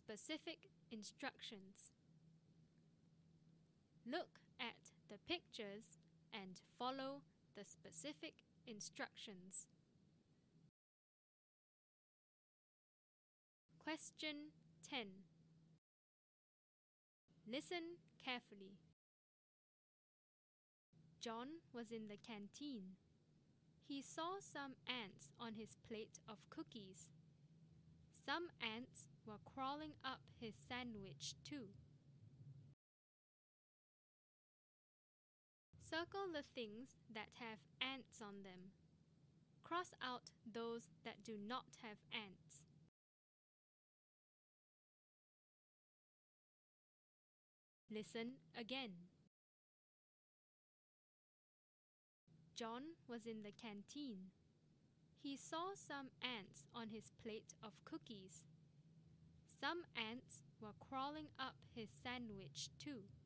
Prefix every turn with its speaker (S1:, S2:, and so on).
S1: specific instructions. Look at the pictures and follow the specific instructions. Question 10. Listen carefully. John was in the canteen. He saw some ants on his plate of cookies. Some ants were crawling up his sandwich too. Circle the things that have ants on them. Cross out those that do not have ants. Listen again. John was in the canteen. He saw some ants on his plate of cookies. Some ants were crawling up his sandwich too.